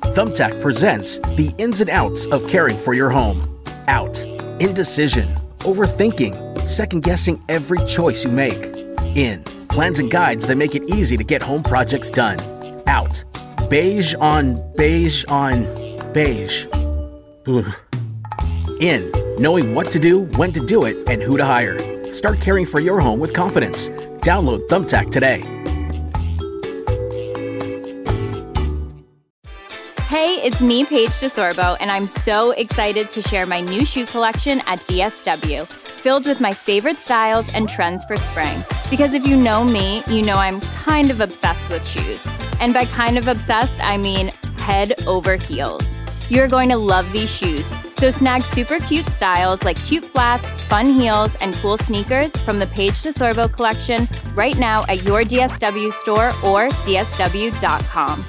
Thumbtack presents the ins and outs of caring for your home. Out. Indecision. Overthinking. Second-guessing every choice you make. In. Plans and guides that make it easy to get home projects done. Out. Beige on beige on beige. Ugh. In. Knowing what to do, when to do it, and who to hire. Start caring for your home with confidence. Download Thumbtack today. Hey, it's me, Paige DeSorbo, and I'm so excited to share my new shoe collection at DSW, filled with my favorite styles and trends for spring. Because if you know me, you know I'm kind of obsessed with shoes. And by kind of obsessed, I mean head over heels. You're going to love these shoes, so snag super cute styles like cute flats, fun heels, and cool sneakers from the Paige DeSorbo collection right now at your DSW store or dsw.com.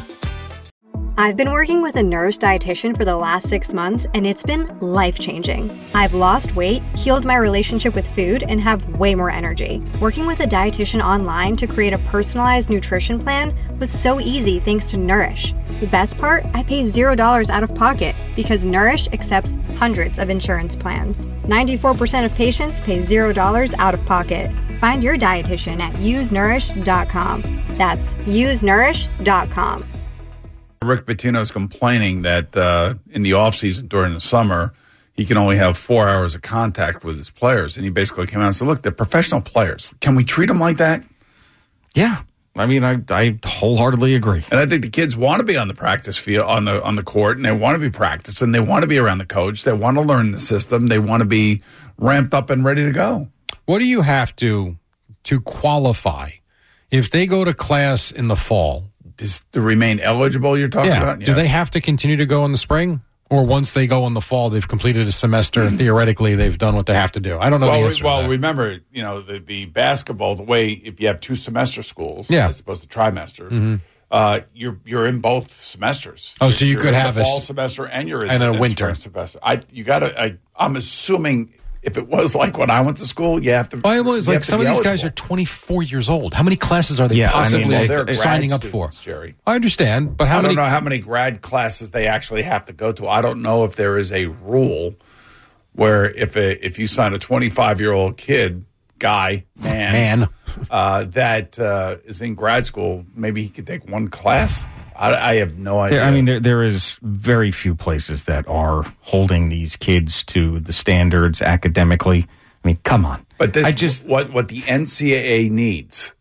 I've been working with a Nourish dietitian for the last 6 months, and it's been life-changing. I've lost weight, healed my relationship with food, and have way more energy. Working with a dietitian online to create a personalized nutrition plan was so easy thanks to Nourish. The best part? I pay $0 out of pocket because Nourish accepts hundreds of insurance plans. 94% of patients pay $0 out of pocket. Find your dietitian at usenourish.com. That's usenourish.com. Rick Pitino's complaining that in the offseason during the summer, he can only have 4 hours of contact with his players. And he basically came out and said, look, they're professional players. Can we treat them like that? Yeah. I mean, I wholeheartedly agree. And I think the kids want to be on the practice field, on the court, and they want to be practicing. They want to be around the coach. They want to learn the system. They want to be ramped up and ready to go. What do you have to qualify if they go to class in the fall? To remain eligible, you're talking about? Yeah. Do they have to continue to go in the spring? Or once they go in the fall, they've completed a semester, theoretically, they've done what they have to do? I don't know the answer to that. Remember, the basketball, the way, if you have 2 semester schools, as opposed to trimesters, you're in both semesters. Oh, so you could have a fall semester and you're in a winter semester. I'm assuming if it was like when I went to school, you have to. Well, it's like some of these guys are 24 years old. How many classes are they possibly signing up for? Jerry, I understand, but I don't know how many grad classes they actually have to go to. I don't know if there is a rule where if you sign a 25-year-old man that is in grad school, maybe he could take one class. I have no idea. There is very few places that are holding these kids to the standards academically. I mean, come on. But what the NCAA needs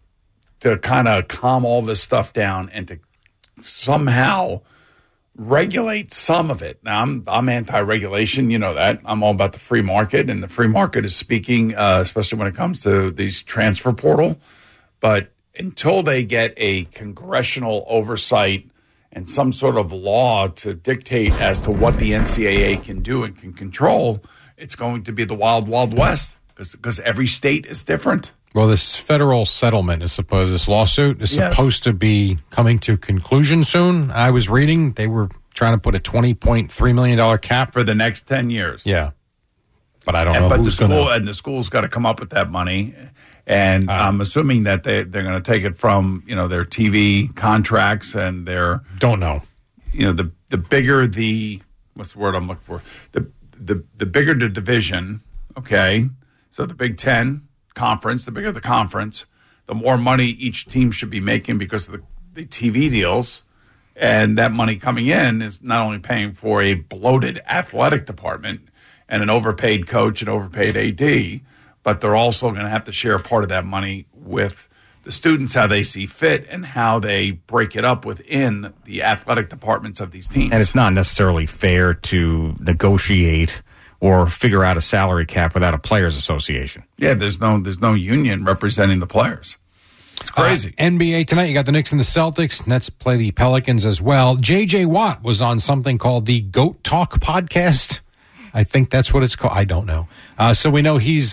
to kind of calm all this stuff down and to somehow regulate some of it. Now, I'm anti-regulation. You know that. I'm all about the free market, and the free market is speaking, especially when it comes to these transfer portal. But until they get a congressional oversight and some sort of law to dictate as to what the NCAA can do and can control, it's going to be the wild, wild west because every state is different. Well, this federal settlement this lawsuit is supposed to be coming to conclusion soon. I was reading they were trying to put a $20.3 million cap for the next 10 years. Yeah. But I don't know who's going to. And the school's got to come up with that money. And I'm assuming that they're going to take it from, their TV contracts and their... Don't know. The bigger the... What's the word I'm looking for? The bigger the division, okay? So the Big Ten conference, the bigger the conference, the more money each team should be making because of the TV deals. And that money coming in is not only paying for a bloated athletic department and an overpaid coach and overpaid AD, but they're also going to have to share part of that money with the students, how they see fit and how they break it up within the athletic departments of these teams. And it's not necessarily fair to negotiate or figure out a salary cap without a players' association. Yeah, there's no union representing the players. It's crazy. NBA tonight, you got the Knicks and the Celtics. Nets play the Pelicans as well. J.J. Watt was on something called the GOAT Talk podcast. I think that's what it's called. I don't know. So we know he's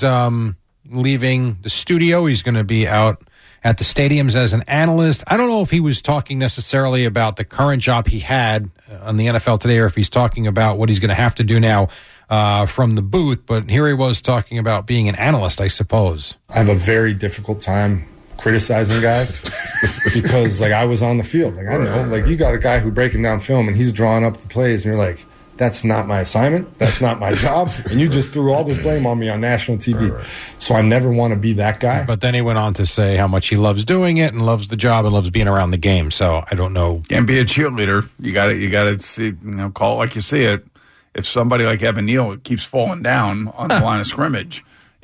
leaving the studio. He's going to be out at the stadiums as an analyst. I don't know if he was talking necessarily about the current job he had on the NFL Today or if he's talking about what he's going to have to do now from the booth. But here he was talking about being an analyst, I suppose. I have a very difficult time criticizing guys because, like, I was on the field. Like, I know, like, you got a guy who breaking down film and he's drawing up the plays and you're like, that's not my assignment. That's not my job. And you just threw all this blame on me on national TV. So I never want to be that guy. But then he went on to say how much he loves doing it and loves the job and loves being around the game. So I don't know. And be a cheerleader. You got to see, call it like you see it. If somebody like Evan Neal keeps falling down on the line of scrimmage,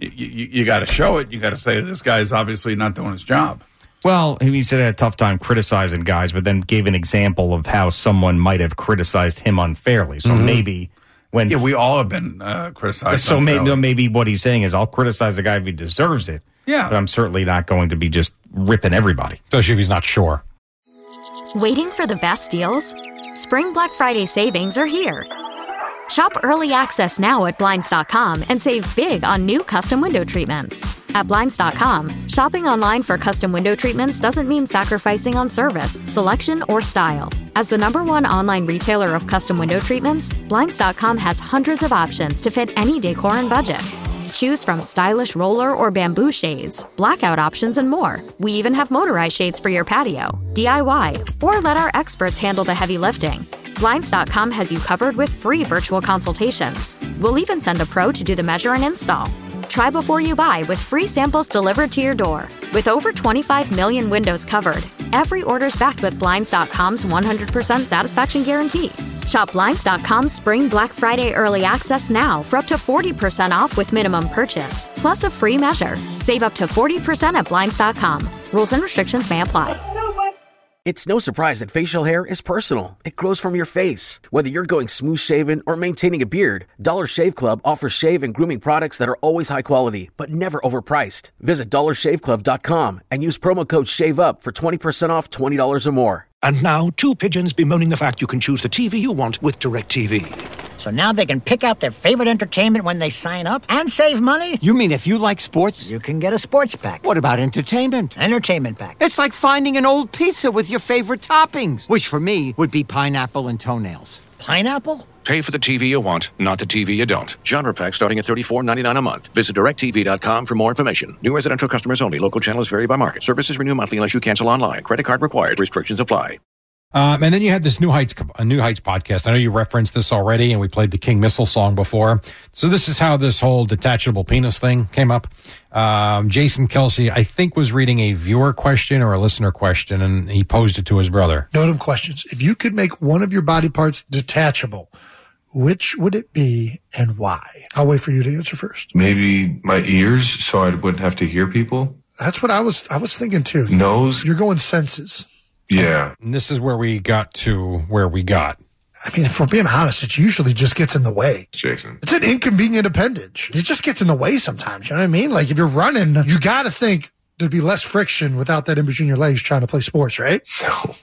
you got to show it. You got to say this guy's obviously not doing his job. Well, he said he had a tough time criticizing guys, but then gave an example of how someone might have criticized him unfairly. So maybe when... Yeah, we all have been criticized So unfairly. maybe what he's saying is I'll criticize a guy if he deserves it. Yeah. But I'm certainly not going to be just ripping everybody. Especially if he's not sure. Waiting for the best deals? Spring Black Friday savings are here. Shop early access now at Blinds.com and save big on new custom window treatments. At Blinds.com, shopping online for custom window treatments doesn't mean sacrificing on service, selection, or style. As the #1 online retailer of custom window treatments, Blinds.com has hundreds of options to fit any decor and budget. Choose from stylish roller or bamboo shades, blackout options, and more. We even have motorized shades for your patio, DIY, or let our experts handle the heavy lifting. Blinds.com has you covered with free virtual consultations. We'll even send a pro to do the measure and install. Try before you buy with free samples delivered to your door. With over 25 million windows covered, every order's backed with Blinds.com's 100% satisfaction guarantee. Shop Blinds.com's Spring Black Friday Early Access now for up to 40% off with minimum purchase, plus a free measure. Save up to 40% at Blinds.com. Rules and restrictions may apply. It's no surprise that facial hair is personal. It grows from your face. Whether you're going smooth shaven or maintaining a beard, Dollar Shave Club offers shave and grooming products that are always high quality, but never overpriced. Visit dollarshaveclub.com and use promo code SHAVEUP for 20% off $20 or more. And now, two pigeons bemoaning the fact you can choose the TV you want with DirecTV. So now they can pick out their favorite entertainment when they sign up and save money? You mean if you like sports? You can get a sports pack. What about entertainment? Entertainment pack. It's like finding an old pizza with your favorite toppings, which for me would be pineapple and toenails. Pineapple? Pay for the TV you want, not the TV you don't. Genre pack starting at $34.99 a month. Visit DirecTV.com for more information. New residential customers only. Local channels vary by market. Services renew monthly unless you cancel online. Credit card required. Restrictions apply. And then you had this New Heights podcast. I know you referenced this already, and we played the King Missile song before. So this is how this whole detachable penis thing came up. Jason Kelsey, I think, was reading a viewer question or a listener question, and he posed it to his brother. Note them questions. If you could make one of your body parts detachable, which would it be and why? I'll wait for you to answer first. Maybe my ears, so I wouldn't have to hear people. That's what I was thinking too. Nose. You're going senses. Yeah. And this is where we got to where we got. I mean, if we're being honest, it usually just gets in the way. Jason. It's an inconvenient appendage. It just gets in the way sometimes. You know what I mean? Like if you're running, you got to think there'd be less friction without that in between your legs trying to play sports, right? No.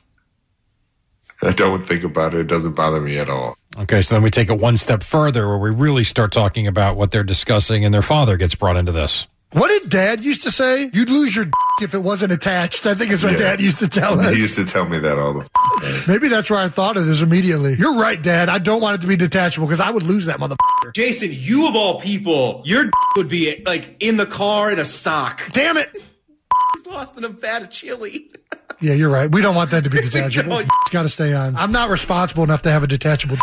I don't think about it. It doesn't bother me at all. Okay, so then we take it one step further where we really start talking about what they're discussing, and their father gets brought into this. What did Dad used to say? You'd lose your if it wasn't attached. I think it's what Dad used to tell us. He used to tell me that all the time. Maybe that's where I thought of this immediately. You're right, Dad. I don't want it to be detachable because I would lose that motherfucker. Jason, you of all people, your would be like in the car in a sock. Damn it. He's lost in a vat of chili. Yeah, you're right. We don't want that to be detachable. It's got to stay on. I'm not responsible enough to have a detachable.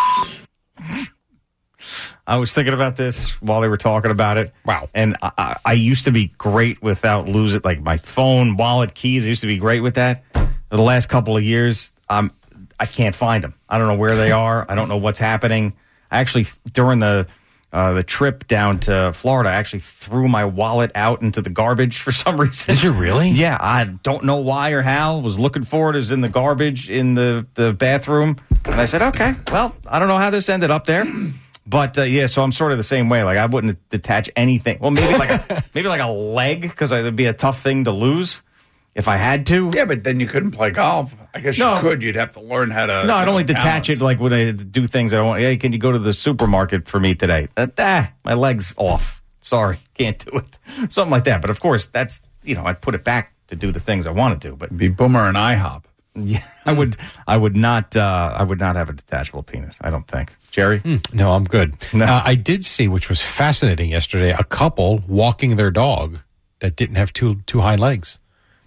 I was thinking about this while they were talking about it. Wow. And I used to be great without losing, like my phone, wallet, keys. I used to be great with that. For the last couple of years, I can't find them. I don't know where they are. I don't know what's happening. I actually, during the trip down to Florida, I actually threw my wallet out into the garbage for some reason. Did you really? Yeah, I don't know why or how. Was looking for it. It was in the garbage in the bathroom. And I said, okay, well, I don't know how this ended up there. But, yeah, so I'm sort of the same way. Like, I wouldn't detach anything. Well, maybe like a leg, because it would be a tough thing to lose if I had to. Yeah, but then you couldn't play golf. I guess you could. You'd have to learn how to. No, I'd only detach it like when I do things I don't want. Hey, can you go to the supermarket for me today? My leg's off. Sorry, can't do it. Something like that. But, of course, that's, I'd put it back to do the things I want to do. But be Boomer and IHOP. Yeah, I would not have a detachable penis, I don't think. Jerry? No, I'm good. No. I did see, which was fascinating yesterday, a couple walking their dog that didn't have two hind legs.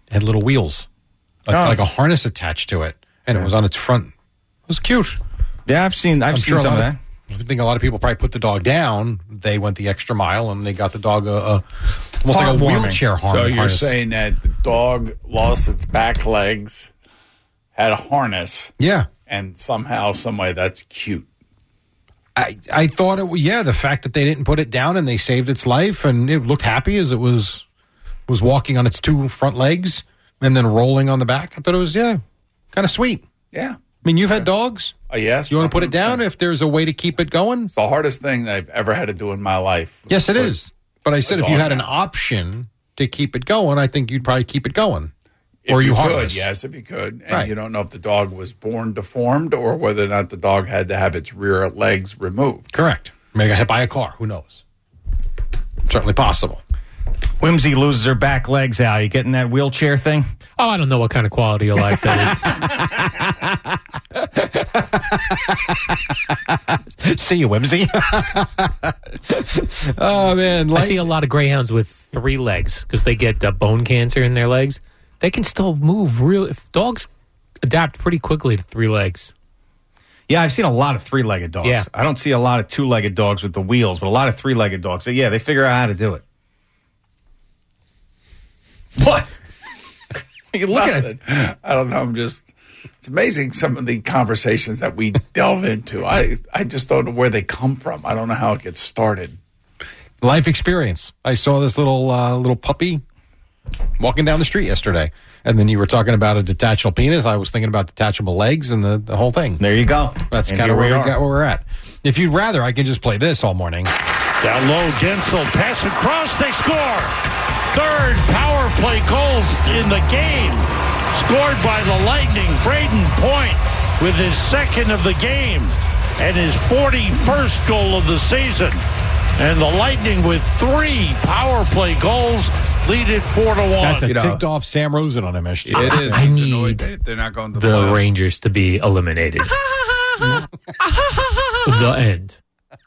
It had little wheels, like a harness attached to it, and it was on its front. It was cute. Yeah, I've seen some of that. I think a lot of people probably put the dog down. They went the extra mile, and they got the dog almost like a wheelchair harness. So you're saying that the dog lost its back legs, had a harness. Yeah. And somehow, some way, that's cute. I thought it was, the fact that they didn't put it down and they saved its life, and it looked happy as it was walking on its two front legs and then rolling on the back. I thought it was, kind of sweet. Yeah. I mean, you've had dogs? Yes. You want to put it down if there's a way to keep it going? It's the hardest thing that I've ever had to do in my life. Yes, it is. But I said if you had an option to keep it going, I think you'd probably keep it going. If you harness. could, yes, if you could. And you don't know if the dog was born deformed or whether or not the dog had to have its rear legs removed. Correct. Maybe got hit by a car. Who knows? Certainly possible. Whimsy loses her back legs, Al. You getting that wheelchair thing? Oh, I don't know what kind of quality of life that is. See you, Whimsy. Oh, man. I see a lot of greyhounds with 3 legs because they get bone cancer in their legs. They can still move dogs adapt pretty quickly to 3 legs. Yeah, I've seen a lot of 3-legged dogs. Yeah. I don't see a lot of 2-legged dogs with the wheels, but a lot of 3-legged dogs. So, they figure out how to do it. What? You look at it. I don't know. It's amazing some of the conversations that we delve into. I just don't know where they come from. I don't know how it gets started. Life experience. I saw this little puppy walking down the street yesterday, and then you were talking about a detachable penis. I was thinking about detachable legs and the whole thing. There you go. That's kind of where we're at. If you'd rather, I can just play this all morning. Down low, Gensel pass across. They score. Third power play goals in the game. Scored by the Lightning. Braden Point with his second of the game and his 41st goal of the season. And the Lightning with 3 power play goals lead it 4-1. That's a ticked off Sam Rosen on MSG. It is. I need they're not going to the Rangers to be eliminated. The end.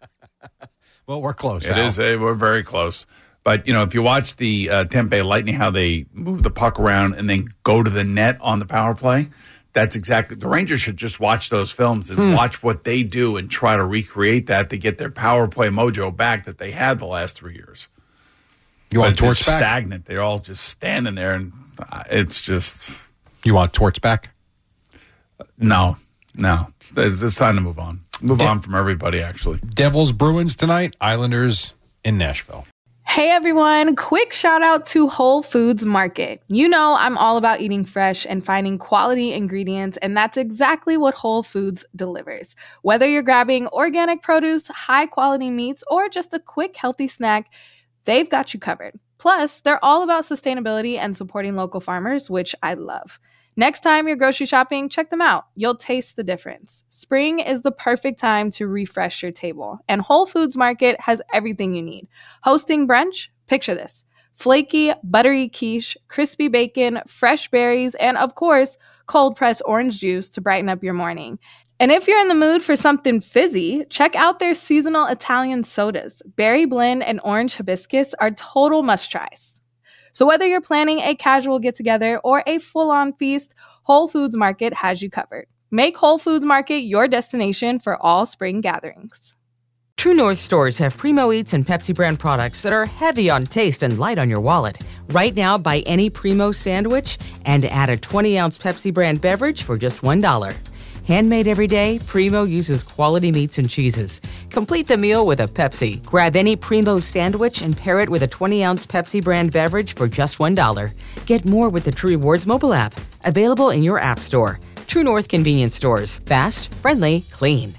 Well, we're close. It is. We're very close. But, if you watch the Tampa Bay Lightning, how they move the puck around and then go to the net on the power play, that's exactly – the Rangers should just watch those films and watch what they do and try to recreate that to get their power play mojo back that they had the last 3 years. You want Torts back? Stagnant. They're all just standing there, and it's just – You want Torts back? No. It's time to move on. Move on from everybody, actually. Devils Bruins tonight, Islanders in Nashville. Hey everyone, quick shout out to Whole Foods Market. You know I'm all about eating fresh and finding quality ingredients, and that's exactly what Whole Foods delivers. Whether you're grabbing organic produce, high quality meats, or just a quick healthy snack, they've got you covered. Plus, they're all about sustainability and supporting local farmers, which I love. Next time you're grocery shopping, check them out. You'll taste the difference. Spring is the perfect time to refresh your table, and Whole Foods Market has everything you need. Hosting brunch? Picture this. Flaky, buttery quiche, crispy bacon, fresh berries, and of course, cold-pressed orange juice to brighten up your morning. And if you're in the mood for something fizzy, check out their seasonal Italian sodas. Berry blend and orange hibiscus are total must-tries. So whether you're planning a casual get-together or a full-on feast, Whole Foods Market has you covered. Make Whole Foods Market your destination for all spring gatherings. True North stores have Primo Eats and Pepsi brand products that are heavy on taste and light on your wallet. Right now, buy any Primo sandwich and add a 20-ounce Pepsi brand beverage for just $1. Handmade every day, Primo uses quality meats and cheeses. Complete the meal with a Pepsi. Grab any Primo sandwich and pair it with a 20-ounce Pepsi brand beverage for just $1. Get more with the True Rewards mobile app. Available in your app store. True North convenience stores. Fast, friendly, clean.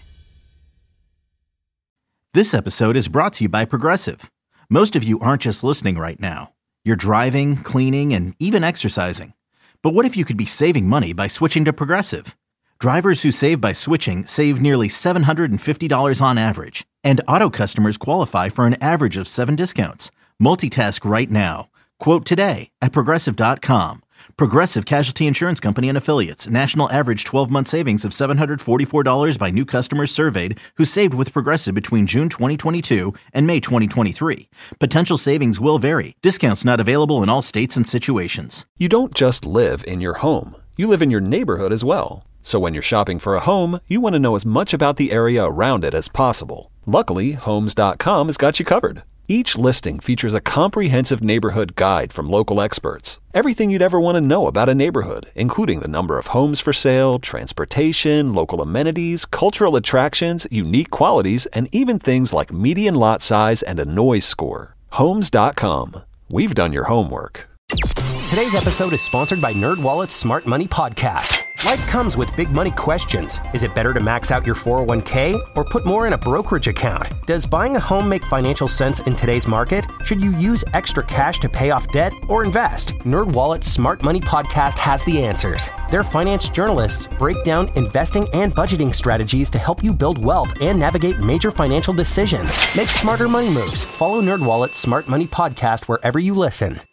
This episode is brought to you by Progressive. Most of you aren't just listening right now. You're driving, cleaning, and even exercising. But what if you could be saving money by switching to Progressive? Drivers who save by switching save nearly $750 on average, and auto customers qualify for an average of 7 discounts. Multitask right now. Quote today at Progressive.com. Progressive Casualty Insurance Company and Affiliates. National average 12-month savings of $744 by new customers surveyed who saved with Progressive between June 2022 and May 2023. Potential savings will vary. Discounts not available in all states and situations. You don't just live in your home. You live in your neighborhood as well. So when you're shopping for a home, you want to know as much about the area around it as possible. Luckily, Homes.com has got you covered. Each listing features a comprehensive neighborhood guide from local experts. Everything you'd ever want to know about a neighborhood, including the number of homes for sale, transportation, local amenities, cultural attractions, unique qualities, and even things like median lot size and a noise score. Homes.com. We've done your homework. Today's episode is sponsored by NerdWallet's Smart Money Podcast. Life comes with big money questions. Is it better to max out your 401k or put more in a brokerage account? Does buying a home make financial sense in today's market? Should you use extra cash to pay off debt or invest? NerdWallet's Smart Money Podcast has the answers. Their finance journalists break down investing and budgeting strategies to help you build wealth and navigate major financial decisions. Make smarter money moves. Follow NerdWallet's Smart Money Podcast wherever you listen.